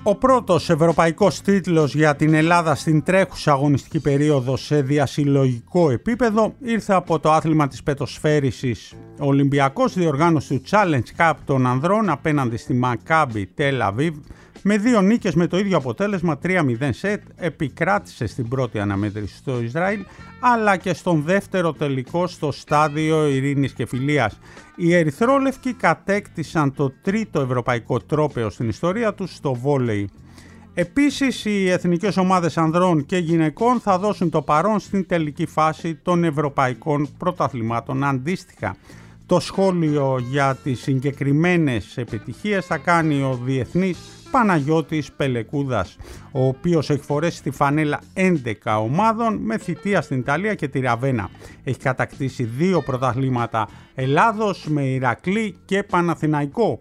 Ο πρώτος ευρωπαϊκός τίτλος για την Ελλάδα στην τρέχουσα αγωνιστική περίοδο σε διασυλλογικό επίπεδο ήρθε από το άθλημα της πετοσφαίρισης. Ο Ολυμπιακός διοργάνωσε του Challenge Cup των ανδρών απέναντι στη Maccabi Tel Aviv με 2 νίκες με το ίδιο αποτέλεσμα 3-0 σετ, επικράτησε στην πρώτη αναμέτρηση στο Ισραήλ αλλά και στον δεύτερο τελικό στο στάδιο Ειρήνης και Φιλίας. Οι ερυθρόλευκοι κατέκτησαν το τρίτο ευρωπαϊκό τρόπαιο στην ιστορία τους στο βόλεϊ. Επίσης, οι εθνικές ομάδες ανδρών και γυναικών θα δώσουν το παρόν στην τελική φάση των ευρωπαϊκών πρωταθλημάτων αντίστοιχα. Το σχόλιο για τις συγκεκριμένες επιτυχίες θα κάνει ο διεθνής Παναγιώτης Πελεκούδας, ο οποίος έχει φορέσει τη φανέλα 11 ομάδων με θητεία στην Ιταλία και τη Ραβένα. Έχει κατακτήσει 2 πρωταθλήματα Ελλάδος με Ηρακλή και Παναθηναϊκό,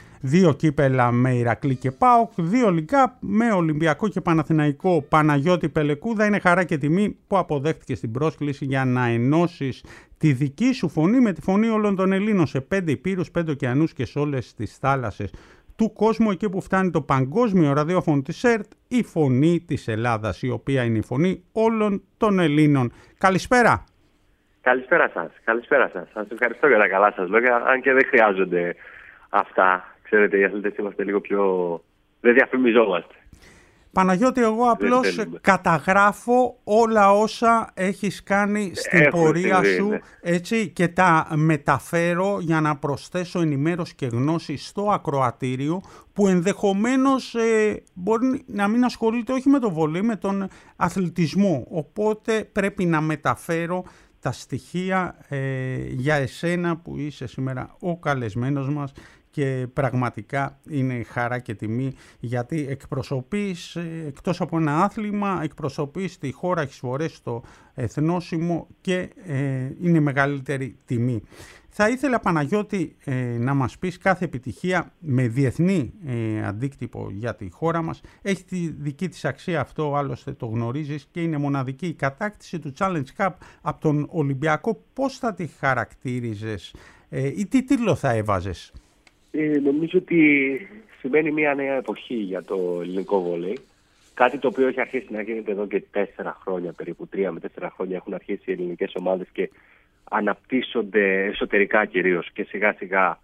2 κύπελα με Ηρακλή και ΠΑΟΚ, 2 λιγκάπ με Ολυμπιακό και Παναθηναϊκό. Παναγιώτη Πελεκούδα, είναι χαρά και τιμή που αποδέχτηκες την πρόσκληση για να ενώσεις τη δική σου φωνή με τη φωνή όλων των Ελλήνων σε 5 υπήρους, 5 ωκεανούς και σε όλες τις θάλασσες του κόσμου, εκεί που φτάνει το παγκόσμιο ραδιόφωνο της ΕΡΤ, η φωνή της Ελλάδας, η οποία είναι η φωνή όλων των Ελλήνων. Καλησπέρα. Καλησπέρα σας. Καλησπέρα σας. Σας ευχαριστώ για τα καλά σας λόγια, αν και δεν χρειάζονται αυτά. Ξέρετε, οι αθλητές είμαστε λίγο πιο... δεν διαφημιζόμαστε. Παναγιώτη, εγώ απλώς καταγράφω όλα όσα έχεις κάνει στην πορεία σου, έτσι, και τα μεταφέρω για να προσθέσω ενημέρωση και γνώση στο ακροατήριο που ενδεχομένως μπορεί να μην ασχολείται όχι με το βολή, με τον αθλητισμό. Οπότε πρέπει να μεταφέρω τα στοιχεία για εσένα που είσαι σήμερα ο καλεσμένος μας. Και πραγματικά είναι χαρά και τιμή, γιατί εκπροσωπείς, εκτός από ένα άθλημα, εκπροσωπείς τη χώρα, έχεις φορέσει το εθνόσημο και είναι μεγαλύτερη τιμή. Θα ήθελα, Παναγιώτη, να μας πεις κάθε επιτυχία με διεθνή αντίκτυπο για τη χώρα μας. Έχει τη δική της αξία, αυτό άλλωστε το γνωρίζεις, και είναι μοναδική. Η κατάκτηση του Challenge Cup από τον Ολυμπιακό, πώς θα τη χαρακτήριζες ή τι τίτλο θα έβαζες? Νομίζω ότι σημαίνει μια νέα εποχή για το ελληνικό βόλεϊ. Κάτι το οποίο έχει αρχίσει να γίνεται εδώ και 4 χρόνια, περίπου 3 με 4 χρόνια έχουν αρχίσει οι ελληνικές ομάδες και αναπτύσσονται εσωτερικά κυρίως. Και σιγά σιγά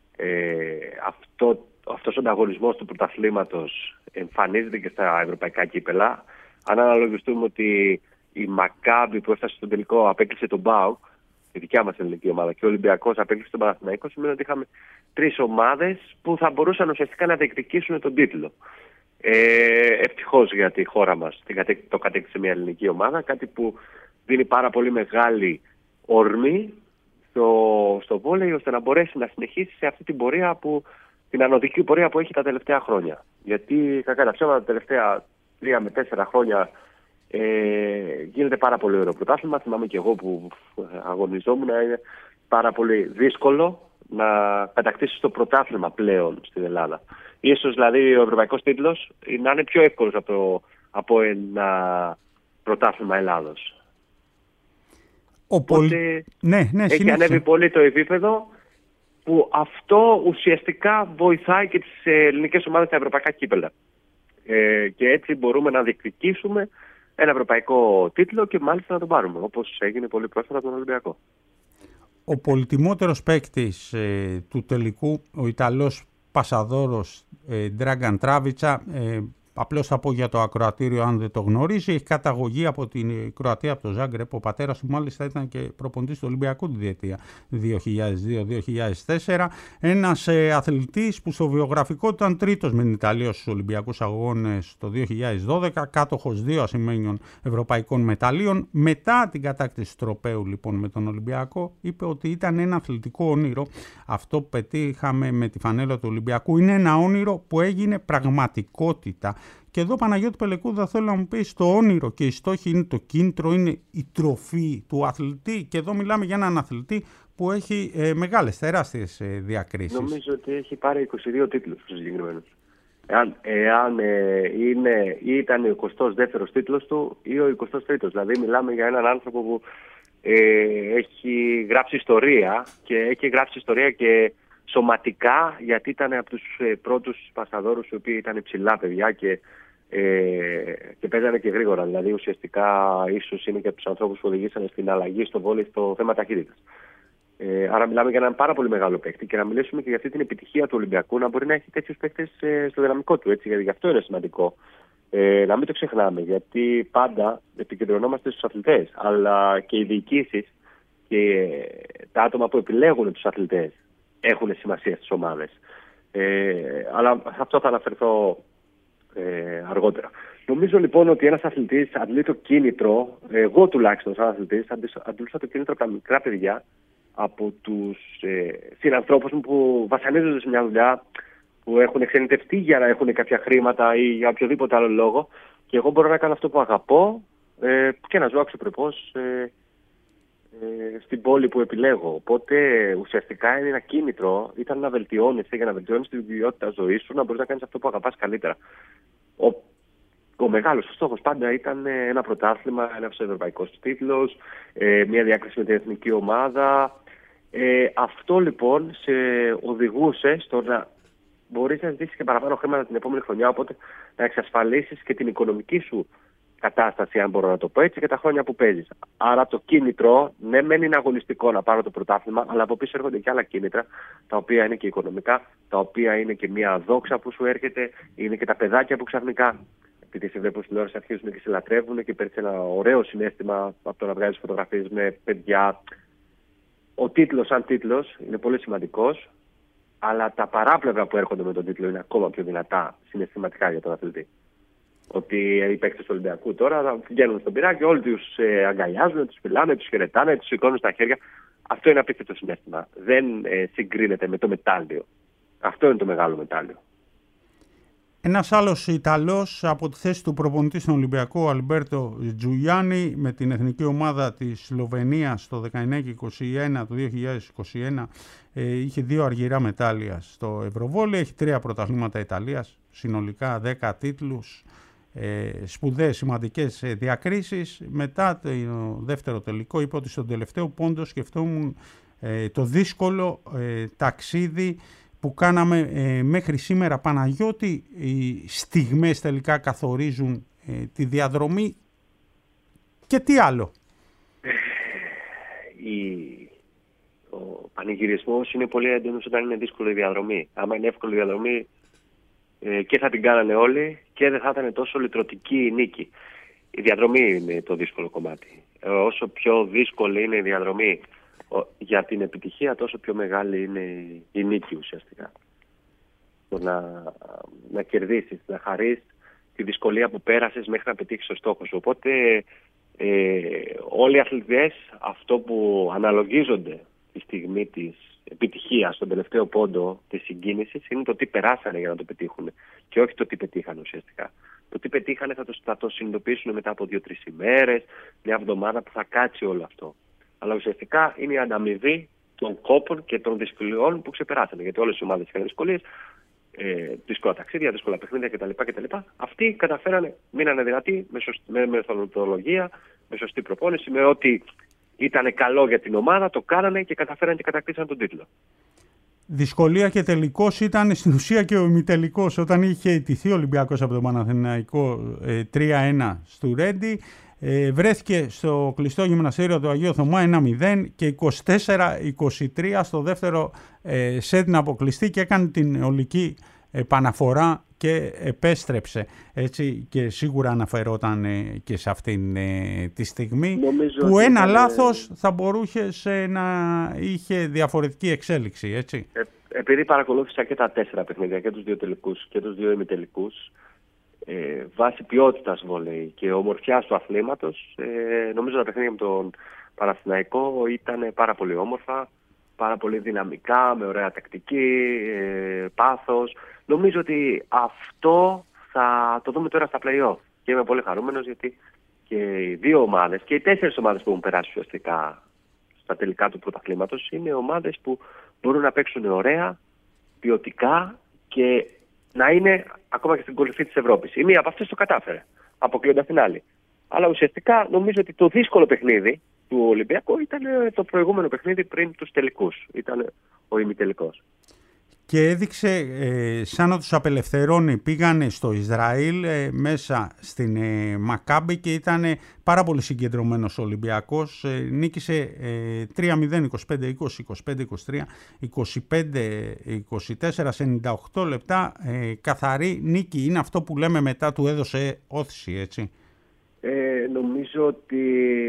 αυτός ο ανταγωνισμός του πρωταθλήματος εμφανίζεται και στα ευρωπαϊκά κύπελα. Αν αναλογιστούμε ότι η Maccabi που έφτασε στο τελικό απέκλεισε τον ΠΑΟΚ, η δικιά μας ελληνική ομάδα, και ο Ολυμπιακός απέκλεισε τον Παναθηναϊκό, σημαίνει ότι είχαμε 3 ομάδες που θα μπορούσαν ουσιαστικά να διεκδικήσουν τον τίτλο. Ευτυχώς για τη χώρα μας το κατέκτησε μια ελληνική ομάδα, κάτι που δίνει πάρα πολύ μεγάλη ορμή στο βόλεϊ, ώστε να μπορέσει να συνεχίσει σε αυτή την πορεία την ανωδική πορεία που έχει τα τελευταία χρόνια. Γιατί κακά τα ψέματα τα τελευταία 3 με 4 χρόνια γίνεται πάρα πολύ ωραίο πρωτάθλημα. Θυμάμαι και εγώ που αγωνιζόμουν, είναι πάρα πολύ δύσκολο να κατακτήσεις το πρωτάθλημα πλέον στην Ελλάδα. Ίσως δηλαδή ο ευρωπαϊκός τίτλος να είναι πιο εύκολος από ένα πρωτάθλημα Ελλάδος. Οπότε έχει ανέβει πολύ το επίπεδο, που αυτό ουσιαστικά βοηθάει και τις ελληνικές ομάδες στα ευρωπαϊκά κύπελα. Και έτσι μπορούμε να διεκδικήσουμε ένα ευρωπαϊκό τίτλο και μάλιστα να τον πάρουμε, όπως έγινε πολύ πρόσφατα τον Ολυμπιακό. Ο πολυτιμότερος παίκτης του τελικού, ο Ιταλός πασαδόρος Dragan Travica, απλώς θα πω για το ακροατήριο αν δεν το γνωρίζει, έχει καταγωγή από την Κροατία, από το Ζάγκρεπ. Ο πατέρας του μάλιστα ήταν και προπονητής του Ολυμπιακού τη διετία 2002-2004. Ένας αθλητής που στο βιογραφικό ήταν τρίτος με την Ιταλία στους Ολυμπιακούς Αγώνες το 2012, κάτοχος 2 ασημένιων ευρωπαϊκών μεταλλίων. Μετά την κατάκτηση τροπαίου λοιπόν με τον Ολυμπιακό, είπε ότι ήταν ένα αθλητικό όνειρο. Αυτό που πετύχαμε με τη φανέλα του Ολυμπιακού είναι ένα όνειρο που έγινε πραγματικότητα. Και εδώ, Παναγιώτη Πελεκούδα, θέλω να μου πεις, το όνειρο και η στόχη είναι το κίνητρο, είναι η τροφή του αθλητή. Και εδώ μιλάμε για έναν αθλητή που έχει μεγάλες, τεράστιες διακρίσεις. Νομίζω ότι έχει πάρει 22 τίτλους στους συγκεκριμένους. Εάν ήταν ο 22ος τίτλος του ή ο 23ος. Δηλαδή μιλάμε για έναν άνθρωπο που έχει γράψει ιστορία, και έχει γράψει ιστορία και σωματικά, γιατί ήταν από τους πρώτους πασαδόρους οι οποίοι ήταν ψηλά παιδιά και παίζανε και γρήγορα. Δηλαδή ουσιαστικά ίσως είναι και από τους ανθρώπους που οδηγήσανε στην αλλαγή στο βόλεϊ στο θέμα ταχύτητας. Άρα μιλάμε για έναν πάρα πολύ μεγάλο παίκτη και να μιλήσουμε και για αυτή την επιτυχία του Ολυμπιακού, να μπορεί να έχει τέτοιους παίκτες στο δυναμικό του. Έτσι, γιατί γι' αυτό είναι σημαντικό. Να μην το ξεχνάμε, γιατί πάντα επικεντρωνόμαστε στους αθλητές, αλλά και οι διοικήσεις και τα άτομα που επιλέγουν τους αθλητές έχουν σημασία στις ομάδες. Αλλά σε αυτό θα αναφερθώ αργότερα. Νομίζω λοιπόν ότι ένας αθλητής αντλεί το κίνητρο, εγώ τουλάχιστον σαν αθλητής, αντλούσα το κίνητρο από τα μικρά παιδιά, από τους συνανθρώπους μου που βασανίζονται σε μια δουλειά, που έχουν εξενιτευτεί για να έχουν κάποια χρήματα ή για οποιοδήποτε άλλο λόγο, και εγώ μπορώ να κάνω αυτό που αγαπώ και να ζω αξιοπρεπώς στην πόλη που επιλέγω. Οπότε ουσιαστικά είναι ένα κίνητρο, ήταν να βελτιώνεσαι για να βελτιώνεις την ποιότητα ζωής σου, να μπορείς να κάνεις αυτό που αγαπάς καλύτερα. Ο μεγάλος στόχος πάντα ήταν ένα πρωτάθλημα, ένας ευρωπαϊκός τίτλος, μια διάκριση με την εθνική ομάδα. Αυτό λοιπόν σε οδηγούσε στο να μπορείς να ζητήσεις και παραπάνω χρήματα την επόμενη χρονιά, οπότε να εξασφαλίσεις και την οικονομική σου κατάσταση, αν μπορώ να το πω έτσι, και τα χρόνια που παίζεις. Άρα το κίνητρο, ναι, μεν είναι αγωνιστικό να πάρω το πρωτάθλημα, αλλά από πίσω έρχονται και άλλα κίνητρα, τα οποία είναι και οικονομικά, τα οποία είναι και μια δόξα που σου έρχεται, είναι και τα παιδάκια που ξαφνικά, επειδή σε βλέπουν στην τηλεόραση, αρχίζουν και σε λατρεύουν και παίρνει ένα ωραίο συναίσθημα από το να βγάζεις φωτογραφίες με παιδιά. Ο τίτλος σαν τίτλος είναι πολύ σημαντικός, αλλά τα παράπλευρα που έρχονται με τον τίτλο είναι ακόμα πιο δυνατά συναισθηματικά για τον αθλητή. Ότι οι παίκτες του Ολυμπιακού τώρα βγαίνουν στον πυρά και όλοι τους αγκαλιάζουν, τους φιλάνε, τους χαιρετάνε, τους σηκώνουν στα χέρια. Αυτό είναι απίστευτο συναίσθημα. Δεν συγκρίνεται με το μετάλλιο. Αυτό είναι το μεγάλο μετάλλιο. Ένας άλλος Ιταλός από τη θέση του προπονητή στον Ολυμπιακό, ο Αλμπέρτο Τζουλιάνι, με την εθνική ομάδα της Σλοβενίας το 19 και 21 του 2021, είχε 2 αργυρά μετάλλια στο Ευρωβόλεϊ, έχει 3 πρωταθλήματα Ιταλίας, συνολικά 10 τίτλους, σπουδαίες σημαντικές διακρίσεις. Μετά το δεύτερο τελικό είπε ότι στον τελευταίο πόντο σκεφτόμουν το δύσκολο ταξίδι που κάναμε μέχρι σήμερα. Παναγιώτη, οι στιγμές τελικά καθορίζουν τη διαδρομή και τι άλλο? Ο πανηγυρισμός είναι πολύ έντονος όταν είναι δύσκολη η διαδρομή. Άμα είναι εύκολη η διαδρομή και θα την κάνανε όλοι και δεν θα ήταν τόσο λυτρωτική η νίκη. Η διαδρομή είναι το δύσκολο κομμάτι. Όσο πιο δύσκολη είναι η διαδρομή για την επιτυχία, τόσο πιο μεγάλη είναι η νίκη ουσιαστικά. Το να κερδίσεις, να χαρείς τη δυσκολία που πέρασες μέχρι να πετύχεις το στόχο σου. Οπότε όλοι οι αθλητές αυτό που αναλογίζονται τη στιγμή της επιτυχίας, στον τελευταίο πόντο της συγκίνησης, είναι το τι περάσανε για να το πετύχουν και όχι το τι πετύχανε ουσιαστικά. Το τι πετύχανε θα το συνειδητοποιήσουν μετά από 2-3 ημέρες, μια εβδομάδα που θα κάτσει όλο αυτό. Αλλά ουσιαστικά είναι η ανταμοιβή των κόπων και των δυσκολιών που ξεπεράσανε. Γιατί όλες οι ομάδες είχαν δυσκολίες, δύσκολα ταξίδια, δύσκολα παιχνίδια κτλ. Αυτοί καταφέρανε, μείνανε δυνατοί με μεθοδολογία, με σωστή προπόνηση, με ό,τι ήταν καλό για την ομάδα, το κάνανε και καταφέρανε και κατακτήσαν τον τίτλο. Δυσκολία και τελικός ήταν στην ουσία και ο ημιτελικός, όταν είχε ιτηθεί ο Ολυμπιακός από τον Παναθηναϊκό 3-1 στο Ρέντι. Βρέθηκε στο κλειστό γυμναστήριο του Αγίου Θωμά 1-0 και 24-23 στο δεύτερο σετ να αποκλειστεί και έκανε την ολική επαναφορά και επέστρεψε. Έτσι, και σίγουρα αναφερόταν και σε αυτήν τη στιγμή. Νομίζω που ένα λάθος θα μπορούσε να είχε διαφορετική εξέλιξη. Έτσι. Επειδή παρακολούθησα και τα 4 παιχνίδια, και τους 2 τελικούς και τους 2 ημιτελικούς, βάσει ποιότητας βολέι και ομορφιάς του αθλήματος, νομίζω τα παιχνίδια με τον Παναθηναϊκό ήταν πάρα πολύ όμορφα, πάρα πολύ δυναμικά, με ωραία τακτική, πάθος. Νομίζω ότι αυτό θα το δούμε τώρα στα play-off και είμαι πολύ χαρούμενος, γιατί και οι 2 ομάδες και οι 4 ομάδες που έχουν περάσει ουσιαστικά στα τελικά του πρωταθλήματος είναι ομάδες που μπορούν να παίξουν ωραία, ποιοτικά και να είναι ακόμα και στην κορυφή της Ευρώπης. Η μία από αυτές το κατάφερε, αποκλείοντας την άλλη. Αλλά ουσιαστικά νομίζω ότι το δύσκολο παιχνίδι του Ολυμπιακού ήταν το προηγούμενο παιχνίδι πριν τους τελικούς. Ήταν ο ημιτελικός. και έδειξε σαν να τους απελευθερώνει. Πήγανε στο Ισραήλ μέσα στην Μακάμπι και ήταν πάρα πολύ συγκεντρωμένος ο Ολυμπιακός. Νίκησε 3-0, 25-20, 25-23, 25-24 σε 98 λεπτά. Καθαρή νίκη. Είναι αυτό που λέμε μετά του έδωσε όθηση, έτσι. Νομίζω ότι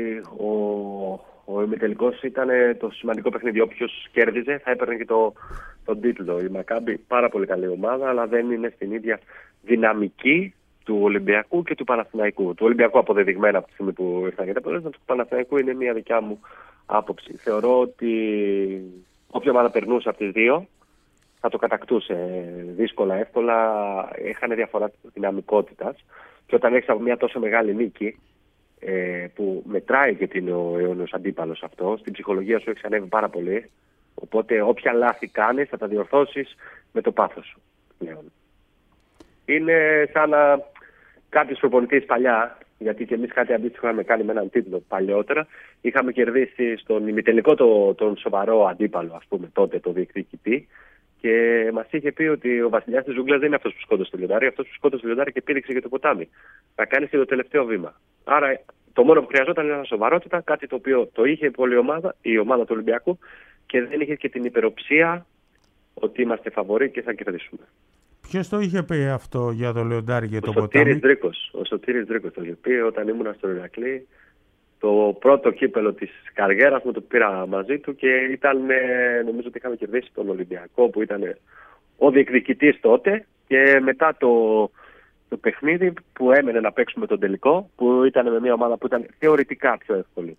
ο ημιτελικός ήταν το σημαντικό παιχνίδι. Όποιος κέρδιζε θα έπαιρνε και τον τίτλο. Η Μακάμπι πάρα πολύ καλή ομάδα, αλλά δεν είναι στην ίδια δυναμική του Ολυμπιακού και του Παναθηναϊκού. Του Ολυμπιακού αποδεδειγμένα από τη στιγμή που ήρθαν για τα αποτέλεσμα, του Παναθηναϊκού είναι μια δικιά μου άποψη. Θεωρώ ότι όποια ομάδα περνούσε από τις δύο θα το κατακτούσε δύσκολα, εύκολα. Είχαν διαφορά δυναμικότητας. Και όταν έχεις από μια τόσο μεγάλη νίκη, που μετράει και τι είναι ο αιώνιος αντίπαλος αυτό, στην ψυχολογία σου έχει ανέβει πάρα πολύ. Οπότε όποια λάθη κάνεις θα τα διορθώσεις με το πάθος σου πλέον. Είναι σαν να κάποιος προπονητής παλιά, γιατί και εμείς κάτι αντίστοιχο είχαμε κάνει με έναν τίτλο παλιότερα, είχαμε κερδίσει στον ημιτελικό τον σοβαρό αντίπαλο, ας πούμε τότε, το διεκδικητή, και μας είχε πει ότι ο βασιλιάς της ζούγκλας δεν είναι αυτός που σκότωσε το λιοντάρι, αυτός που σκότωσε το λιοντάρι και πήδηξε και το ποτάμι. Να κάνεις και το τελευταίο βήμα. Άρα το μόνο που χρειαζόταν ήταν σοβαρότητα, κάτι το οποίο το είχε η ομάδα του Ολυμπιακού, και δεν είχε και την υπεροψία ότι είμαστε φαβοροί και θα κερδίσουμε. Ποιος το είχε πει αυτό για το λιοντάρι και το ποτάμι? Ο Σωτήρης Δρίκος το είχε πει όταν ήμουν στο Ηρακλή. Το πρώτο κύπελο της καριέρας μου το πήρα μαζί του και ήταν, νομίζω ότι είχαμε κερδίσει τον Ολυμπιακό που ήταν ο διεκδικητής τότε, και μετά το παιχνίδι που έμενε να παίξουμε τον τελικό, που ήταν με μια ομάδα που ήταν θεωρητικά πιο εύκολη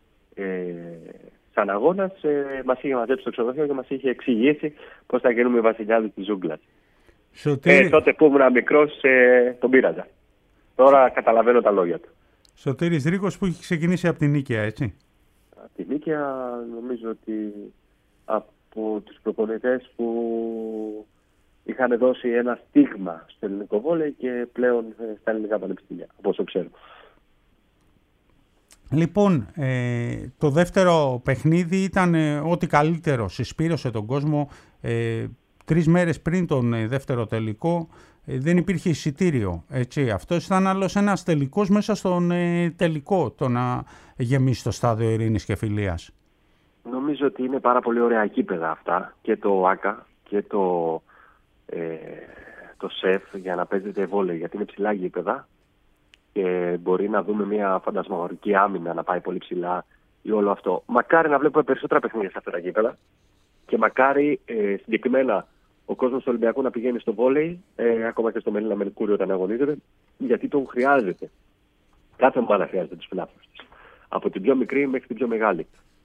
σαν αγώνας, μας είχε μαζέψει στο ξενοδοχείο και μας είχε εξηγήσει πώς θα γίνουμε οι βασιλιάδες της ζούγκλας. Τότε που ήμουν μικρός τον πείραζα. Τώρα καταλαβαίνω τα λόγια του. Σωτήρης Δρίκος που έχει ξεκινήσει από την Νίκαια, έτσι. Από την Νίκαια νομίζω ότι από τους προπονητές που είχαν δώσει ένα στίγμα στο ελληνικό βόλεϊ και πλέον στα ελληνικά πανεπιστήμια, από όσο ξέρω. Λοιπόν, το δεύτερο παιχνίδι ήταν ό,τι καλύτερο. Συσπήρωσε τον κόσμο. 3 μέρες πριν τον δεύτερο τελικό δεν υπήρχε εισιτήριο. Έτσι. Αυτός ήταν άλλος ένας τελικός μέσα στον τελικό, το να γεμίσει το στάδιο Ειρήνης και Φιλίας. Νομίζω ότι είναι πάρα πολύ ωραία γήπεδα αυτά, και το ΆΚΑ και το ΣΕΦ, για να παίζετε βόλεϊ, γιατί είναι ψηλά γήπεδα και μπορεί να δούμε μια φαντασμαγορική άμυνα να πάει πολύ ψηλά ή όλο αυτό. Μακάρι να βλέπουμε περισσότερα παιχνίδια σε αυτά τα γήπεδα και μακάρι συγκεκριμένα ο κόσμος του Ολυμπιακού να πηγαίνει στο βόλεϊ, ακόμα και στο Μελίνα Μερκούριο όταν αγωνίζεται, γιατί τον χρειάζεται. Κάθε ομάδα χρειάζεται τους φιλάθλους της. Από την πιο μικρή μέχρι την πιο μεγάλη.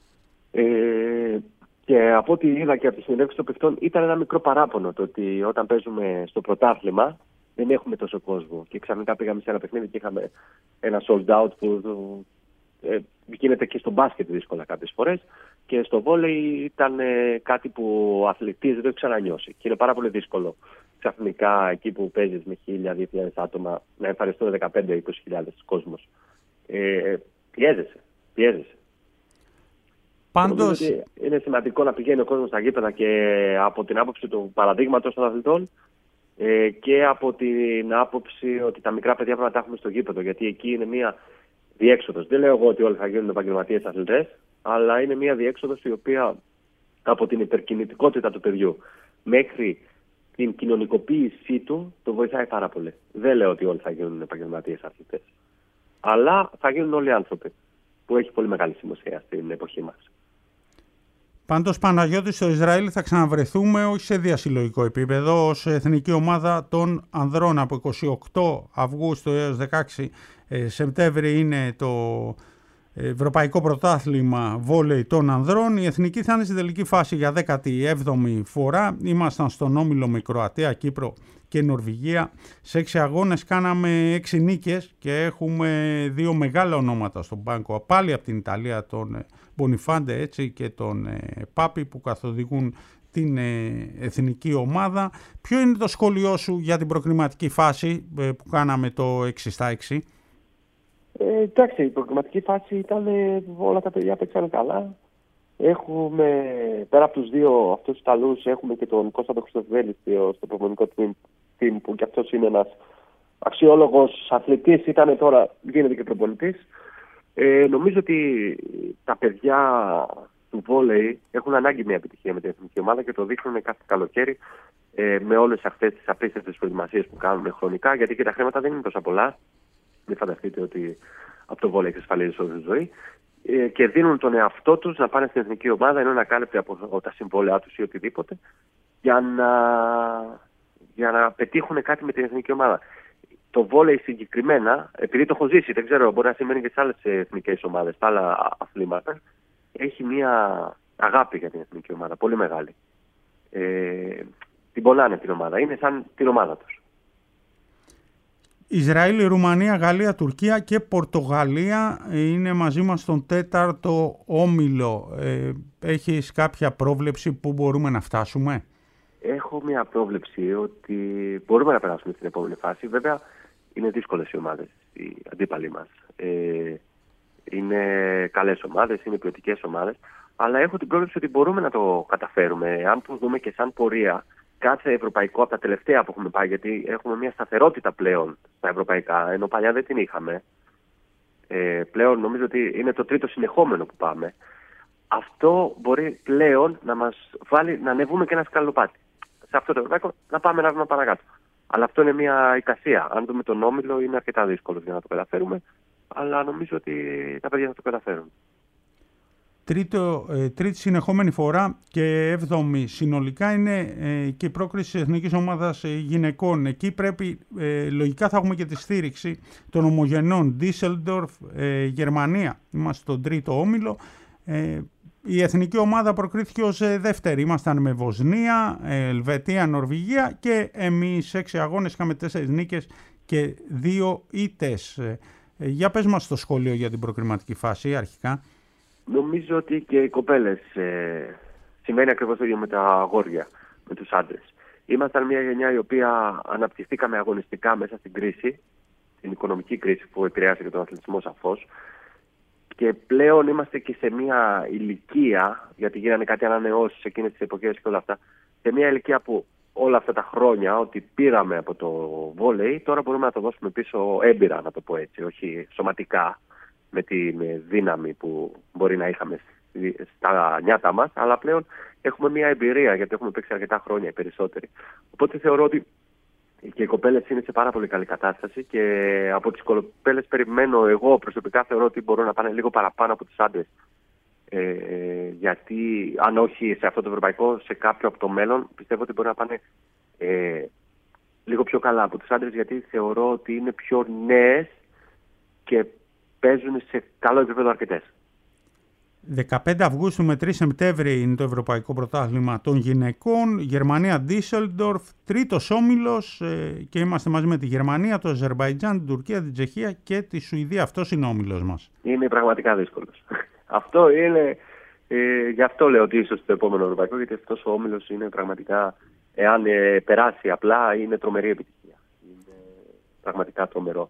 Και από ό,τι είδα και από τις συνέντευξεις των παιχτών, ήταν ένα μικρό παράπονο το ότι όταν παίζουμε στο πρωτάθλημα δεν έχουμε τόσο κόσμο. Και ξαφνικά πήγαμε σε ένα παιχνίδι και είχαμε ένα sold out που γίνεται και στο μπάσκετ δύσκολα κάποιες φορές. Και στο βόλεϊ ήταν κάτι που ο αθλητής δεν το έχει ξανανιώσει. Και είναι πάρα πολύ δύσκολο ξαφνικά εκεί που παίζεις με 1.000-2.000 άτομα να εμφανιστούν 15-20.000 κόσμος. Πιέζεσαι. Πάντως είναι σημαντικό να πηγαίνει ο κόσμος στα γήπεδα και από την άποψη του παραδείγματος των αθλητών και από την άποψη ότι τα μικρά παιδιά πρέπει να τα έχουμε στο γήπεδο, γιατί εκεί είναι μια διέξοδος. Δεν λέω εγώ ότι όλοι θα γίνουν επαγγελματίες αθλητές, αλλά είναι μια διέξοδος η οποία από την υπερκινητικότητα του παιδιού μέχρι την κοινωνικοποίησή του το βοηθάει πάρα πολύ. Δεν λέω ότι όλοι θα γίνουν επαγγελματίες αθλητές, αλλά θα γίνουν όλοι άνθρωποι, που έχει πολύ μεγάλη σημασία στην εποχή μας. Πάντως, Παναγιώτη, στο Ισραήλ θα ξαναβρεθούμε όχι σε διασυλλογικό επίπεδο, ως εθνική ομάδα των ανδρών. Από 28 Αυγούστου έως 16 Σεπτέμβρη είναι το Ευρωπαϊκό Πρωτάθλημα Βόλεϊ των Ανδρών. Η εθνική θα είναι στην τελική φάση για 17η φορά. Ήμασταν στον όμιλο με Κροατία, Κύπρο και Νορβηγία. Σε 6 αγώνες κάναμε 6 νίκες και έχουμε 2 μεγάλα ονόματα στον πάγκο. Πάλι από την Ιταλία, τον Μπονιφάντε έτσι, και τον Πάπη, που καθοδηγούν την εθνική ομάδα. Ποιο είναι το σχόλιο σου για την προκριματική φάση που κάναμε το 6-6? Εντάξει, η προκριματική φάση ήταν όλα τα παιδιά παίξαν καλά. Έχουμε, πέρα από τους δύο αυτούς τους Ιταλούς, έχουμε και τον Κώστα τον Χριστοδέλη στο προπονητικό team, που κι αυτός είναι ένας αξιόλογος αθλητής, ήταν τώρα, γίνεται και προπονητής. Νομίζω ότι τα παιδιά του βόλεϊ έχουν ανάγκη μια επιτυχία με την εθνική ομάδα και το δείχνουν κάθε καλοκαίρι με όλες αυτές τις απίστευτες προετοιμασίες που κάνουν χρονικά, γιατί και τα χρήματα δεν είναι τόσα πολλά. Μην φανταστείτε ότι από το βόλεϊ εξασφαλίζει όλη τη ζωή. Και δίνουν τον εαυτό τους να πάνε στην εθνική ομάδα, ενώ είναι ακάλυπτοι από τα συμβόλαιά τους ή οτιδήποτε, για να πετύχουν κάτι με την εθνική ομάδα. Το βόλεϊ συγκεκριμένα, επειδή το έχω ζήσει, δεν ξέρω, μπορεί να σημαίνει και σε άλλες εθνικές ομάδες, στα άλλα αθλήματα, έχει μια αγάπη για την εθνική ομάδα, πολύ μεγάλη. Την πονάνε την ομάδα, είναι σαν την ομάδα τους. Ισραήλ, Ρουμανία, Γαλλία, Τουρκία και Πορτογαλία είναι μαζί μας στον 4ο όμιλο. Έχεις κάποια πρόβλεψη που μπορούμε να φτάσουμε? Έχω μια πρόβλεψη ότι μπορούμε να περάσουμε στην επόμενη φάση. Βέβαια, είναι δύσκολες οι ομάδες, οι αντίπαλοι μας. Είναι καλές ομάδες, είναι ποιοτικές ομάδες, αλλά έχω την πρόβλεψη ότι μπορούμε να το καταφέρουμε. Αν το δούμε και σαν πορεία, κάθε ευρωπαϊκό από τα τελευταία που έχουμε πάει, γιατί έχουμε μια σταθερότητα πλέον στα ευρωπαϊκά, ενώ παλιά δεν την είχαμε. Πλέον νομίζω ότι είναι το τρίτο συνεχόμενο που πάμε. Αυτό μπορεί πλέον να μας βάλει να ανεβούμε και ένα σκαλοπάτι. Σε αυτό το ευρωπαϊκό να πάμε ένα βήμα παρακάτω. Αλλά αυτό είναι μια εικασία. Αν δούμε τον όμιλο, είναι αρκετά δύσκολο για να το καταφέρουμε. Αλλά νομίζω ότι τα παιδιά θα το καταφέρουν. Τρίτη συνεχόμενη φορά και έβδομη συνολικά είναι και η πρόκριση της Εθνικής Ομάδας Γυναικών. Εκεί πρέπει, λογικά θα έχουμε και τη στήριξη των ομογενών Ντίσελντορφ, Γερμανία. Είμαστε στον τρίτο όμιλο. Η εθνική ομάδα προκρίθηκε ως δεύτερη. Ήμασταν με Βοσνία, Ελβετία, Νορβηγία και εμείς 6 αγώνες είχαμε 4 νίκες και 2 ήττες. Για πες μας το σχόλιο για την προκριματική φάση αρχικά. Νομίζω ότι και οι κοπέλες σημαίνει ακριβώς το ίδιο με τα αγόρια, με τους άντρες. Ήμασταν μια γενιά η οποία αναπτυχθήκαμε αγωνιστικά μέσα στην κρίση, την οικονομική κρίση που επηρεάσε και τον αθλητισμό σαφώς. Και πλέον είμαστε και σε μια ηλικία, γιατί γίνανε κάτι ανανεώσεις εκείνες τις εποχές και όλα αυτά, σε μια ηλικία που όλα αυτά τα χρόνια, ό,τι πήραμε από το βόλεϊ, τώρα μπορούμε να το δώσουμε πίσω έμπειρα, να το πω έτσι, όχι σωματικά, με τη δύναμη που μπορεί να είχαμε στα νιάτα μας, αλλά πλέον έχουμε μια εμπειρία, γιατί έχουμε παίξει αρκετά χρόνια οι περισσότεροι. Οπότε θεωρώ ότι και οι κοπέλες είναι σε πάρα πολύ καλή κατάσταση και από τις κοπέλες περιμένω, εγώ προσωπικά θεωρώ ότι μπορούν να πάνε λίγο παραπάνω από τους άντρες. Γιατί αν όχι σε αυτό το ευρωπαϊκό, σε κάποιο από το μέλλον, πιστεύω ότι μπορεί να πάνε λίγο πιο καλά από τους άντρες, γιατί θεωρώ ότι είναι πιο νέες και παίζουν σε καλό επίπεδο αρκετές. 15 Αυγούστου με 3 Σεπτέμβρη είναι το Ευρωπαϊκό Πρωτάθλημα των Γυναικών. Γερμανία, Ντίσελντορφ, τρίτος όμιλος και είμαστε μαζί με τη Γερμανία, το Αζερμπαϊτζάν, την Τουρκία, την Τσεχία και τη Σουηδία. Αυτός είναι ο όμιλος μας. Είναι πραγματικά δύσκολος. Αυτό είναι, γι' αυτό λέω ότι ίσως το επόμενο Ευρωπαϊκό, γιατί αυτός ο όμιλος είναι πραγματικά, εάν περάσει απλά, είναι τρομερή επιτυχία. Είναι πραγματικά τρομερό.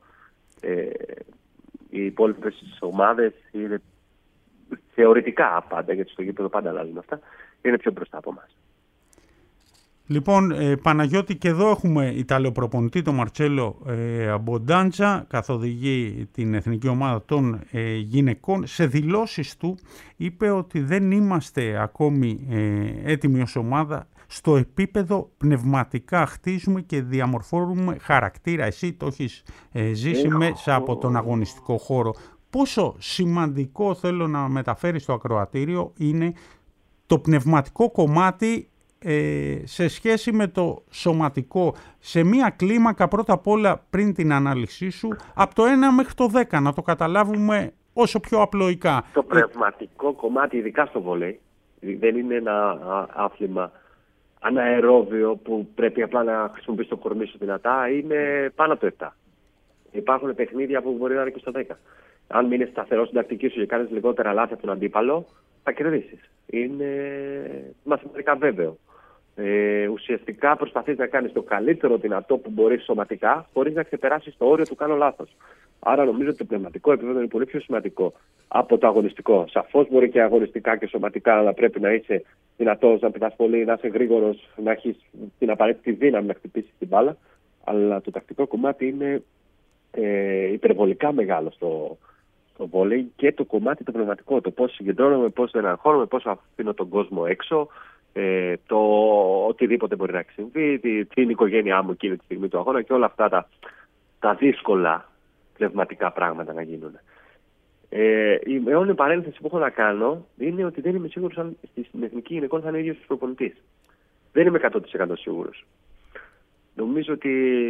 Οι υπόλοιπες ομάδες είναι θεωρητικά πάντα, γιατί στο γήπεδο πάντα αλλάζουν αυτά, είναι πιο μπροστά από εμάς. Λοιπόν, Παναγιώτη, και εδώ έχουμε Ιταλό προπονητή, τον Μαρτσέλο Αμποντάντζα, καθοδηγεί την εθνική ομάδα των γυναικών. Σε δηλώσεις του είπε ότι δεν είμαστε ακόμη έτοιμοι ως ομάδα. Στο επίπεδο πνευματικά χτίζουμε και διαμορφώνουμε χαρακτήρα. Εσύ το έχεις ζήσει μέσα από τον αγωνιστικό χώρο. Πόσο σημαντικό, θέλω να μεταφέρει στο ακροατήριο, είναι το πνευματικό κομμάτι σε σχέση με το σωματικό, σε μία κλίμακα πρώτα απ' όλα πριν την ανάλυση σου, από το 1 μέχρι το 10, να το καταλάβουμε όσο πιο απλοϊκά. Το πνευματικό κομμάτι, ειδικά στο βόλεϊ, δεν είναι ένα άθλημα αναερόβιο που πρέπει απλά να χρησιμοποιήσει το κορμί σου δυνατά, είναι πάνω από το 7. Υπάρχουν παιχνίδια που μπορεί να είναι και στο 10. Αν μείνεις σταθερός στην τακτική σου και κάνεις λιγότερα λάθη από τον αντίπαλο, θα κερδίσεις. Είναι μαθηματικά βέβαιο. ουσιαστικά προσπαθείς να κάνεις το καλύτερο δυνατό που μπορείς σωματικά, χωρίς να ξεπεράσεις το όριο του κάνω λάθος. Άρα νομίζω ότι το πνευματικό επίπεδο είναι πολύ πιο σημαντικό από το αγωνιστικό. Σαφώς μπορεί και αγωνιστικά και σωματικά, αλλά πρέπει να είσαι δυνατός, να πετάς πολύ, να είσαι γρήγορος, να έχεις την απαραίτητη δύναμη να χτυπήσεις την μπάλα. Αλλά το τακτικό κομμάτι είναι υπερβολικά μεγάλο στο βόλεϊ, και το κομμάτι το πνευματικό. Το πώς συγκεντρώνομαι, πώς δεν αγχώνομαι, πώς αφήνω τον κόσμο έξω. Το οτιδήποτε μπορεί να έχει συμβεί, την οικογένειά μου εκείνη τη στιγμή του αγώνα και όλα αυτά τα δύσκολα πνευματικά πράγματα να γίνουν. Η μόνη παρένθεση που έχω να κάνω είναι ότι δεν είμαι σίγουρος αν στην εθνική γυναικών θα είναι ίδιος τους προπονητής. Δεν είμαι 100% σίγουρος. Νομίζω ότι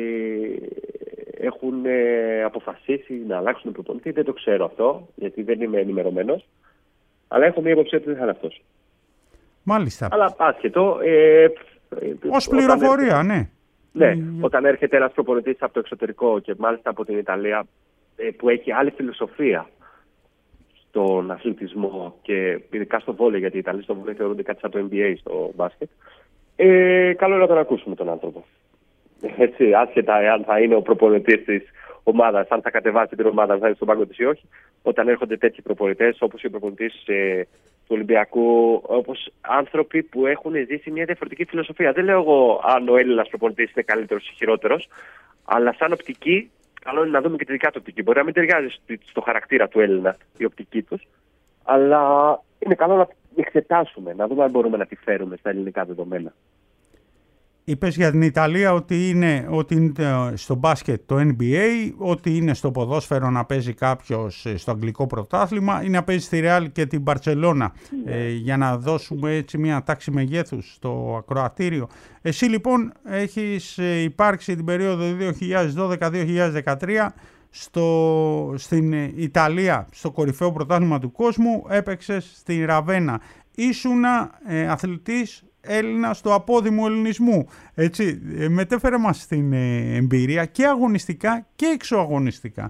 έχουν αποφασίσει να αλλάξουν τον προπονητή. Δεν το ξέρω αυτό, γιατί δεν είμαι ενημερωμένος. Αλλά έχω μια υποψία ότι δεν θα είναι αυτός. Μάλιστα. Αλλά άσχετο. Ως πληροφορία, ναι. Ναι, όταν έρχεται ένας προπονητής από το εξωτερικό και μάλιστα από την Ιταλία, που έχει άλλη φιλοσοφία στον αθλητισμό και ειδικά στο βόλεϊ, γιατί οι Ιταλοί στο βόλεϊ θεωρούνται κάτι σαν το NBA στο μπάσκετ, καλό είναι να τον ακούσουμε τον άνθρωπο. Έτσι, άσχετα εάν θα είναι ο προπονητής της ομάδας, αν θα κατεβάσει την ομάδα, θα είναι στον πάγκο της ή όχι, όταν έρχονται τέτοιοι προπονητές, όπως ο προπονητής του Ολυμπιακού, όπως άνθρωποι που έχουν ζήσει μια διαφορετική φιλοσοφία. Δεν λέω εγώ αν ο Έλληνας προπονητής είναι καλύτερος ή χειρότερος, αλλά σαν οπτική, καλό είναι να δούμε και τη δικιά του οπτική. Μπορεί να μην ταιριάζει στο χαρακτήρα του Έλληνα η οπτική τους, αλλά είναι καλό να εξετάσουμε, να δούμε αν μπορούμε να τη φέρουμε στα ελληνικά δεδομένα. Είπες για την Ιταλία ότι είναι στο μπάσκετ το NBA, ότι είναι στο ποδόσφαιρο να παίζει κάποιος στο αγγλικό πρωτάθλημα ή να παίζει στη Ρεάλ και την Μπαρτσελώνα, για να δώσουμε έτσι μια τάξη μεγέθους στο ακροατήριο. Εσύ λοιπόν έχεις υπάρξει την περίοδο 2012-2013 στην Ιταλία, στο κορυφαίο πρωτάθλημα του κόσμου, έπαιξες στη Ραβένα. Ήσουνα αθλητής Έλληνα στο απόδημο ελληνισμού. Έτσι, μετέφερε μας την εμπειρία και αγωνιστικά και εξωαγωνιστικά.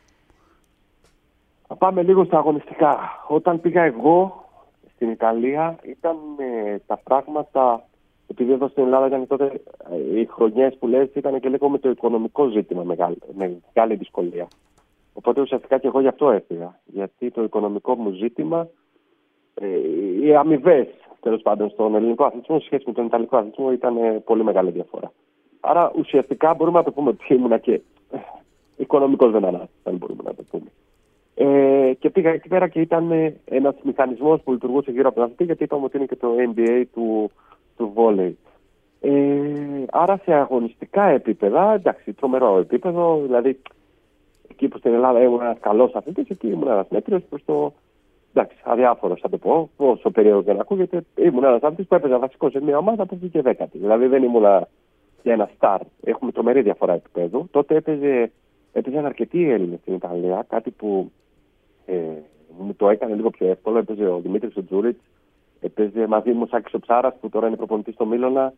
Θα πάμε λίγο στα αγωνιστικά. Όταν πήγα εγώ στην Ιταλία ήταν τα πράγματα, επειδή εδώ στην Ελλάδα ήταν τότε οι χρονιές που λες, ήταν και λίγο με το οικονομικό ζήτημα μεγάλη δυσκολία. Οπότε ουσιαστικά και εγώ γι' αυτό έφυγα. Γιατί το οικονομικό μου ζήτημα, οι αμοιβές τέλος πάντων στον ελληνικό αθλητισμό σε σχέση με τον ιταλικό αθλητισμό ήταν πολύ μεγάλη διαφορά. Άρα ουσιαστικά μπορούμε να το πούμε ότι ήμουνα και οικονομικός δεν ανάσταση, μπορούμε να το πούμε. Και πήγα εκεί πέρα και ήταν ένας μηχανισμός που λειτουργούσε γύρω από τον αθλητή, γιατί είπαμε ότι είναι και το NBA του βόλεϊ. Άρα σε αγωνιστικά επίπεδα, εντάξει, τρομερό επίπεδο, δηλαδή εκεί που στην Ελλάδα ήμουν ένας καλός αθλητής, εκεί ήμουν ένας μέτριος προς το. Εντάξει, αδιάφορος θα το πω, όσο περίεργο και να ακούγεται. Ήμουν ένας αθλητής που έπαιζε βασικό σε μια ομάδα που βγήκε 10η. Δηλαδή δεν ήμουν για ένα στάρ. Έχουμε τρομερή διαφορά επίπεδου. Τότε έπαιζαν αρκετοί Έλληνες στην Ιταλία, κάτι που μου το έκανε λίγο πιο εύκολο. Έπαιζε ο Δημήτρης ο Τζούριτς, έπαιζε μαζί μου ο Σάκης ο Ψάρας που τώρα είναι προπονητής στο Μίλωνα,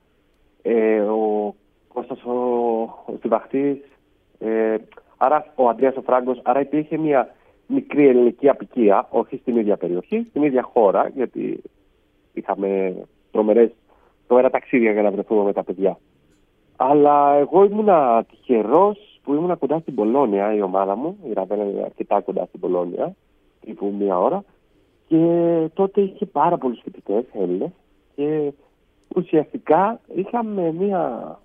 ο Κώστας ο Στιβαχτής, άρα ο Αντρέας ο Φράγκος. Άρα υπήρχε μια μικρή ελληνική απικία, όχι στην ίδια περιοχή, στην ίδια χώρα, γιατί είχαμε τρομερά ταξίδια για να βρεθούμε με τα παιδιά. Αλλά εγώ ήμουνα τυχερός που ήμουνα κοντά στην Πολώνια, η ομάδα μου, η Ραβένα είναι αρκετά κοντά στην Πολώνια, τύπου μία ώρα, και τότε είχε πάρα πολλούς φοιτητές Έλληνες και ουσιαστικά είχαμε μία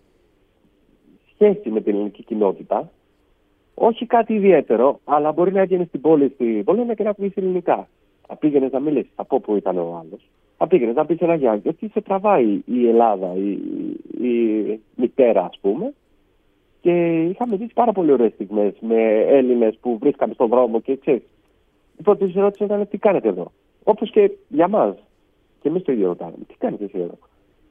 σχέση με την ελληνική κοινότητα. Όχι κάτι ιδιαίτερο, αλλά μπορεί να έβγαινε στην πόλη στην Πολώνια και να πει ελληνικά. Θα πήγαινε να μιλήσει από πού ήταν ο άλλος. Θα πήγαινε να πει ένα γεια, γιατί σε τραβάει η Ελλάδα, η μητέρα, ας πούμε. Και είχαμε ζήσει πάρα πολύ ωραίες στιγμές με Έλληνες που βρίσκαμε στον δρόμο και ξέρεις. Η πρώτη τους ερώτηση ήταν τι κάνετε εδώ. Όπως και για μας. Και εμείς το ίδιο ρωτάμε. Τι κάνετε εσύ εδώ.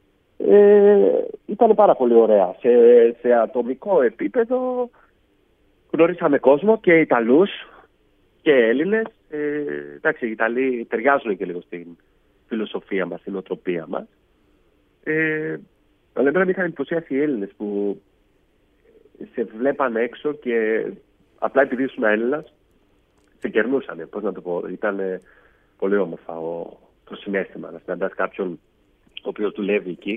Ήταν πάρα πολύ ωραία. Σε ατομικό επίπεδο. Γνωρίσαμε κόσμο και Ιταλούς και Έλληνες. Εντάξει, οι Ιταλοί ταιριάζουν και λίγο στην φιλοσοφία μας, στην οτροπία μας. Αλλά εμένα με είχαν εντυπωσιάσει οι Έλληνες που σε βλέπαν έξω και απλά επειδή ήσουν Έλληνας, σε κερνούσανε. Πώς να το πω, ήταν πολύ όμορφα το συναίσθημα να συναντάς κάποιον ο οποίος δουλεύει εκεί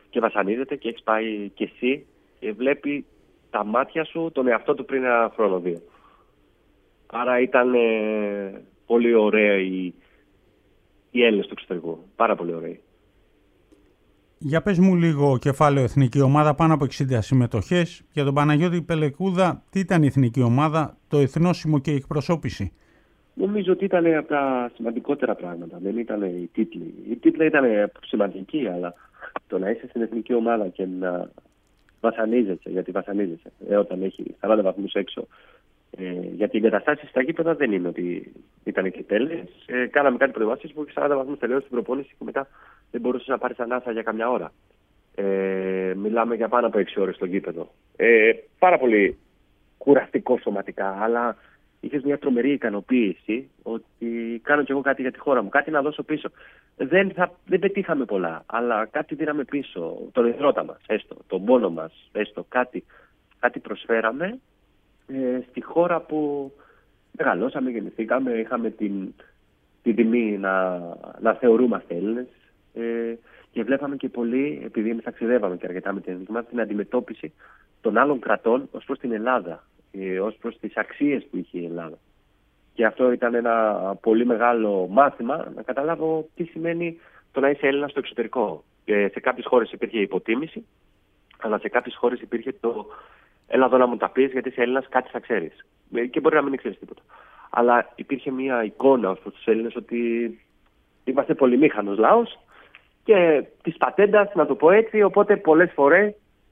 και βασανίζεται και έχεις πάει κι εσύ και βλέπει τα μάτια σου τον εαυτό του πριν ένα χρόνο, 2. Άρα ήταν πολύ ωραία οι Έλληνες του εξωτερικού. Πάρα πολύ ωραίοι. Για πες μου λίγο κεφάλαιο εθνική ομάδα, πάνω από 60 συμμετοχές. Για τον Παναγιώτη Πελεκούδα, τι ήταν η εθνική ομάδα, το εθνόσημο και η εκπροσώπηση? Νομίζω ότι ήταν από τα σημαντικότερα πράγματα. Δεν ήταν οι τίτλοι. Οι τίτλοι ήταν σημαντικοί, αλλά το να είσαι στην εθνική ομάδα και να βασανίζεσαι, γιατί βασανίζεσαι όταν έχει 40 βαθμούς έξω. Γιατί οι εγκαταστάσεις στα γήπεδα δεν είναι ότι ήταν και τέλειες. Κάναμε κάτι προετοιμασίες που είχε 40 βαθμούς τελείως στην προπόνηση και μετά δεν μπορούσε να πάρει ανάσα για καμιά ώρα. Μιλάμε για πάνω από 6 ώρες στο γήπεδο. Πάρα πολύ κουραστικό σωματικά, αλλά είχες μια τρομερή ικανοποίηση ότι κάνω κι εγώ κάτι για τη χώρα μου, κάτι να δώσω πίσω. Δεν πετύχαμε πολλά, αλλά κάτι δίναμε πίσω. Τον υδρότα μας, έστω, τον πόνο μας, έστω, κάτι προσφέραμε στη χώρα που μεγαλώσαμε, γεννηθήκαμε, είχαμε την τιμή να θεωρούμαστε Έλληνες και βλέπαμε και πολύ, επειδή εμείς ταξιδεύαμε και αρκετά με την εθνική μας, την αντιμετώπιση των άλλων κρατών ως προς την Ελλάδα, ως προς τις αξίες που είχε η Ελλάδα. Και αυτό ήταν ένα πολύ μεγάλο μάθημα να καταλάβω τι σημαίνει το να είσαι Έλληνας στο εξωτερικό. Σε κάποιες χώρες υπήρχε υποτίμηση, αλλά σε κάποιες χώρες υπήρχε το έλα εδώ να μου τα πεις, γιατί είσαι Έλληνας, κάτι θα ξέρεις. Και μπορεί να μην ξέρεις τίποτα. Αλλά υπήρχε μια εικόνα ως προς τους Έλληνες ότι είμαστε πολυμήχανος λαός και της πατέντας, να το πω έτσι. Οπότε πολλές φορές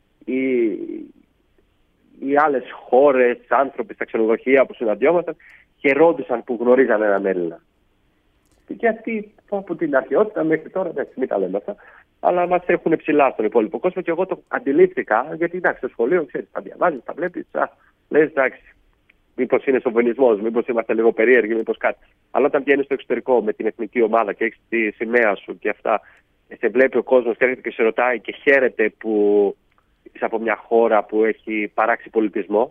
οι άλλες χώρες, άνθρωποι στα ξενοδοχεία που συναντιόμασταν, χαιρόντουσαν που γνωρίζαν έναν Έλληνα. Γιατί από την αρχαιότητα μέχρι τώρα, εντάξει, μην τα λέμε αυτά, αλλά μας έχουν ψηλά στον υπόλοιπο κόσμο και εγώ το αντιλήφθηκα, γιατί εντάξει, στο σχολείο, ξέρεις, τα διαβάζεις, τα βλέπεις, λες εντάξει, μήπως είναι σοβενισμός, μήπως είμαστε λίγο περίεργοι, μήπως κάτι. Αλλά όταν βγαίνεις στο εξωτερικό με την εθνική ομάδα και έχεις τη σημαία σου και αυτά, και σε βλέπει ο κόσμος και έρχεται και σε ρωτάει και χαίρεται που είσαι από μια χώρα που έχει παράξει πολιτισμό,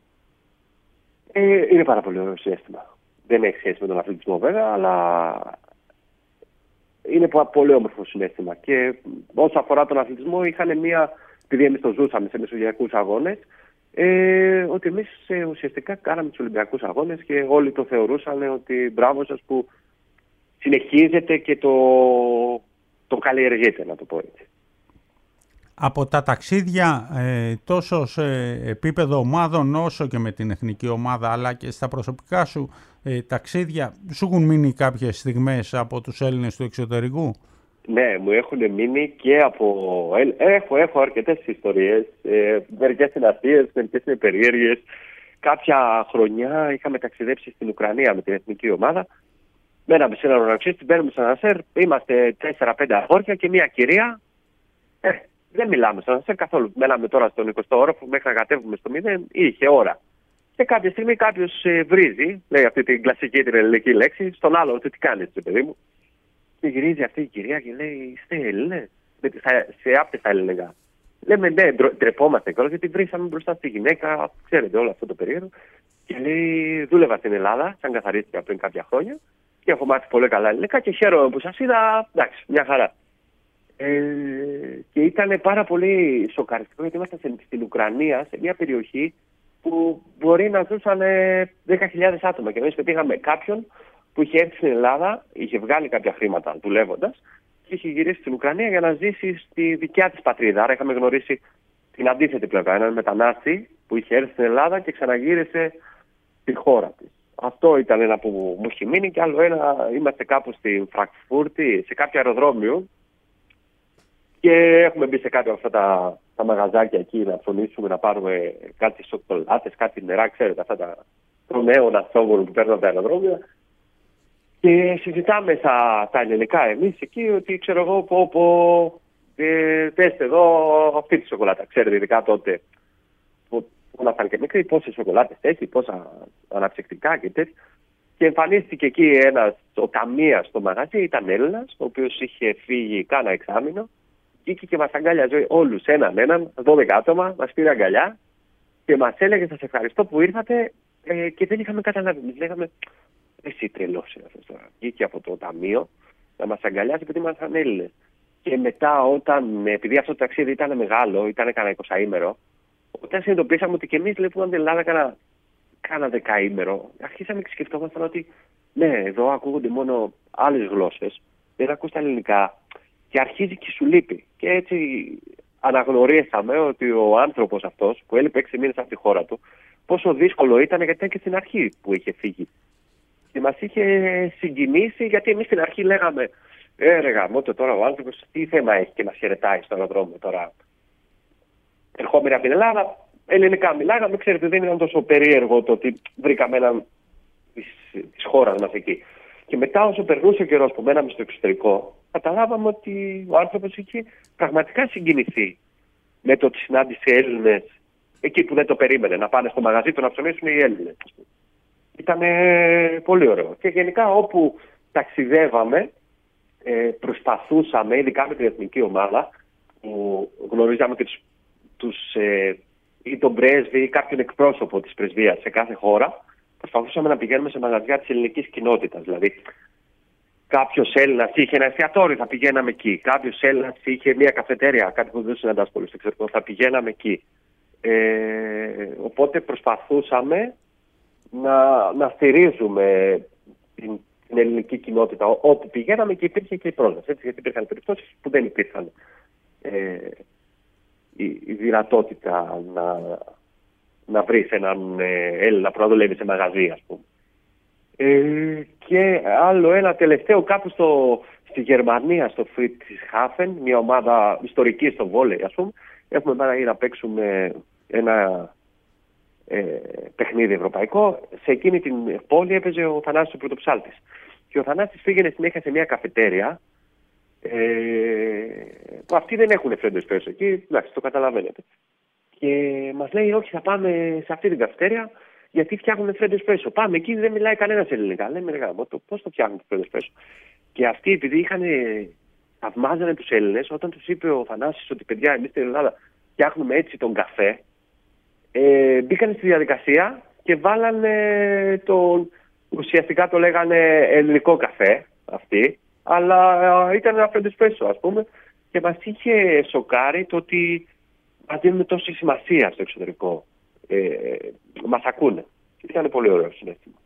είναι πάρα πολύ ωραίο συναίσθημα. Δεν έχει σχέση με τον αθλητισμό βέβαια, αλλά είναι πολύ όμορφο συναίσθημα. Και όσο αφορά τον αθλητισμό, είχαν επειδή εμείς το ζούσαμε σε μεσογειακούς αγώνες, ότι εμείς ουσιαστικά κάναμε τους Ολυμπιακούς αγώνες και όλοι το θεωρούσαν ότι μπράβο σας που συνεχίζετε και το καλλιεργείτε, να το πω έτσι. Από τα ταξίδια τόσο σε επίπεδο ομάδων όσο και με την εθνική ομάδα, αλλά και στα προσωπικά σου ταξίδια, σου έχουν μείνει κάποιες στιγμές από τους Έλληνες του εξωτερικού? Ναι, μου έχουν μείνει και έχω αρκετές ιστορίες, μερικές είναι αστείες, μερικές είναι περίεργες. Κάποια χρονιά είχαμε ταξιδέψει στην Ουκρανία με την εθνική ομάδα. Μέναμε σε έναν ουρανοξύστη, μπαίνουμε σε ένα σερ, είμαστε 4-5 αγόρια και μια κυρία. Δεν μιλάμε στον ασέρ καθόλου. Μέναμε τώρα στον 20ο όροφο μέχρι να κατέβουμε στο 0, είχε ώρα. Και κάποια στιγμή κάποιος βρίζει, λέει αυτή την κλασική την ελληνική λέξη, στον άλλο ότι τι κάνεις, παιδί μου. Και γυρίζει αυτή η κυρία και λέει: είστε Έλληνες? Σε άπτεστα ελληνικά. Λέμε ναι, ντρεπόμαστε κιόλας γιατί βρήσαμε μπροστά στη γυναίκα, ξέρετε όλο αυτό το περίεργο. Και λέει: δούλευα στην Ελλάδα, σαν καθαρίστηκα πριν κάποια χρόνια και έχω μάθει πολύ καλά ελληνικά και χαίρομαι που σας είδα. Εντάξει, μια χαρά. Και ήταν πάρα πολύ σοκαριστικό γιατί ήμασταν στην Ουκρανία, σε μια περιοχή που μπορεί να ζούσαν 10.000 άτομα. Και εμείς πετύχαμε κάποιον που είχε έρθει στην Ελλάδα, είχε βγάλει κάποια χρήματα δουλεύοντας και είχε γυρίσει στην Ουκρανία για να ζήσει στη δικιά της πατρίδα. Άρα είχαμε γνωρίσει την αντίθετη πλευρά. Έναν μετανάστη που είχε έρθει στην Ελλάδα και ξαναγύρισε στη χώρα της. Αυτό ήταν ένα που μου έχει μείνει. Και άλλο ένα, είμαστε κάπου στη Φραγκφούρτη, σε κάποιο αεροδρόμιο. Και έχουμε μπει σε κάποια από αυτά τα μαγαζάκια εκεί να ψωνίσουμε, να πάρουμε κάτι σοκολάτες, κάτι νερά, ξέρετε, αυτά το νέο ναυτόβολο που παίρνουν από τα αεροδρόμια. Και συζητάμε στα ελληνικά εμείς εκεί ότι ξέρω εγώ πέστε εδώ αυτή τη σοκολάτα. Ξέρετε, ειδικά τότε που ήμασταν και μικροί, πόσες σοκολάτες έχει, πόσα αναψυκτικά και τέτοια. Και εμφανίστηκε εκεί ο ταμείας στο μαγαζί, ήταν Έλληνας, ο οποίος είχε φύγει κάνα εξάμηνο. Και μας αγκάλιαζε όλους έναν, 12 άτομα, μας πήρε αγκαλιά και μας έλεγε σας ευχαριστώ που ήρθατε και δεν είχαμε καταλάβει. Εμείς λέγαμε εσύ τρελός είναι αυτός τώρα. Βγήκε από το ταμείο να μας αγκαλιάσει επειδή ήμασταν Έλληνες. Και μετά, επειδή αυτό το ταξίδι ήταν μεγάλο, ήταν κανένα 20ήμερο, όταν συνειδητοποίησαμε ότι και εμείς βλέπουμε την Ελλάδα κάνα 10ήμερο, αρχίσαμε και σκεφτόμασταν ότι ναι, εδώ ακούγονται μόνο άλλες γλώσσες, δεν ακούς τα ελληνικά και αρχίζει και σου λείπει. Και έτσι αναγνωρίσαμε ότι ο άνθρωπος αυτός που έλειπε 6 μήνες από τη χώρα του, πόσο δύσκολο ήταν, γιατί ήταν και στην αρχή που είχε φύγει. Και μας είχε συγκινήσει, γιατί εμείς στην αρχή λέγαμε ρε γαμώτο τώρα ο άνθρωπος τι θέμα έχει και μας χαιρετάει στο αεροδρόμιο τώρα. Ερχόμενοι από την Ελλάδα, ελληνικά μιλάγαμε, ξέρετε, δεν ήταν τόσο περίεργο το ότι βρήκαμε έναν της χώρας μας εκεί. Και μετά, όσο περνούσε ο καιρός που μέναμε στο εξωτερικό, καταλάβαμε ότι ο άνθρωπος είχε πραγματικά συγκινηθεί με το ότι συνάντησε Έλληνες εκεί που δεν το περίμενε, να πάνε στο μαγαζί του να ψωνίσουν οι Έλληνες. Ήταν πολύ ωραίο. Και γενικά όπου ταξιδεύαμε, προσπαθούσαμε, ειδικά με την εθνική ομάδα, που γνωρίζαμε και ή τον πρέσβη ή κάποιον εκπρόσωπο της πρεσβείας σε κάθε χώρα, προσπαθούσαμε να πηγαίνουμε σε μαγαζιά της ελληνικής κοινότητας. Δηλαδή, κάποιος Έλληνας είχε ένα εστιατόριο, θα πηγαίναμε εκεί. Κάποιος Έλληνας είχε μια καφετέρια, κάτι που δεν συναντάς πολύ στο εξωτερικό, θα πηγαίναμε εκεί. Οπότε προσπαθούσαμε να στηρίζουμε την ελληνική κοινότητα όπου πηγαίναμε και υπήρχε και η πρόσβαση. Έτσι, γιατί υπήρχαν περιπτώσεις που δεν υπήρχαν η δυνατότητα να βρεις έναν Έλληνα που να δουλεύει σε μαγαζί, ας πούμε. Και άλλο ένα τελευταίο, κάπου στη Γερμανία, στο Friedrichshafen, μια ομάδα ιστορική στο βόλεϊ, ας πούμε, έχουμε πάει να παίξουμε ένα παιχνίδι ευρωπαϊκό. Σε εκείνη την πόλη έπαιζε ο Θανάσης ο Πρωτοψάλτης. Και ο Θανάσης πήγαινε συνέχεια σε μια καφετέρια, που αυτοί δεν έχουν φρέντο εσπρέσο εκεί, εντάξει, το καταλαβαίνετε. Και μας λέει, όχι, θα πάμε σε αυτή την καφετέρια, γιατί φτιάχνουν φρέντο εσπρέσο. Πάμε εκεί, δεν μιλάει κανένας ελληνικά. Λέμε, ρε γάμο, πώς το φτιάχνουν το φρέντο εσπρέσο. Και αυτοί, επειδή θαυμάζανε τους Έλληνες, όταν τους είπε ο Θανάσης ότι παιδιά, εμείς στην Ελλάδα φτιάχνουμε έτσι τον καφέ, μπήκαν στη διαδικασία και βάλανε ουσιαστικά το λέγανε ελληνικό καφέ αυτοί, αλλά ήταν ένα φρέντο εσπρέσο, ας πούμε, και μας είχε σοκάρει το ότι μας δίνουν τόση σημασία στο εξωτερικό. Μας ακούνε. Ήταν πολύ ωραίο συνέστημα.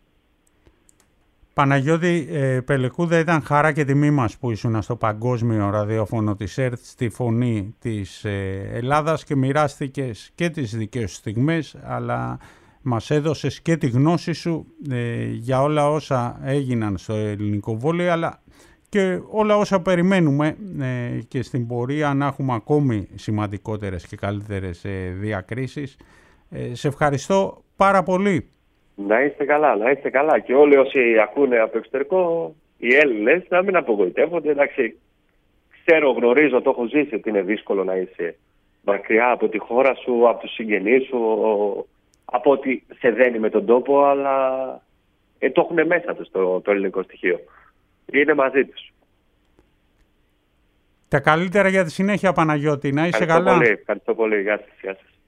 Παναγιώτη Πελεκούδα, ήταν χαρά και τιμή μας που ήσουν στο παγκόσμιο ραδιόφωνο της ΕΡΤ, στη φωνή της Ελλάδας, και μοιράστηκες και τις δικές σου στιγμές, αλλά μας έδωσες και τη γνώση σου για όλα όσα έγιναν στο ελληνικό βόλεϊ, αλλά και όλα όσα περιμένουμε και στην πορεία να έχουμε ακόμη σημαντικότερες και καλύτερες διακρίσεις. Σε ευχαριστώ πάρα πολύ. Να είστε καλά, να είστε καλά. Και όλοι όσοι ακούνε από το εξωτερικό, οι Έλληνες, να μην απογοητεύονται. Εντάξει, ξέρω, γνωρίζω, το έχω ζήσει ότι είναι δύσκολο να είσαι μακριά από τη χώρα σου, από τους συγγενείς σου, από ότι σε δένει με τον τόπο, αλλά το έχουν μέσα τους το ελληνικό στοιχείο. Είναι μαζί τους. Τα καλύτερα για τη συνέχεια, Παναγιώτη. Να είσαι καλά. Ευχαριστώ πολύ. Γεια σας.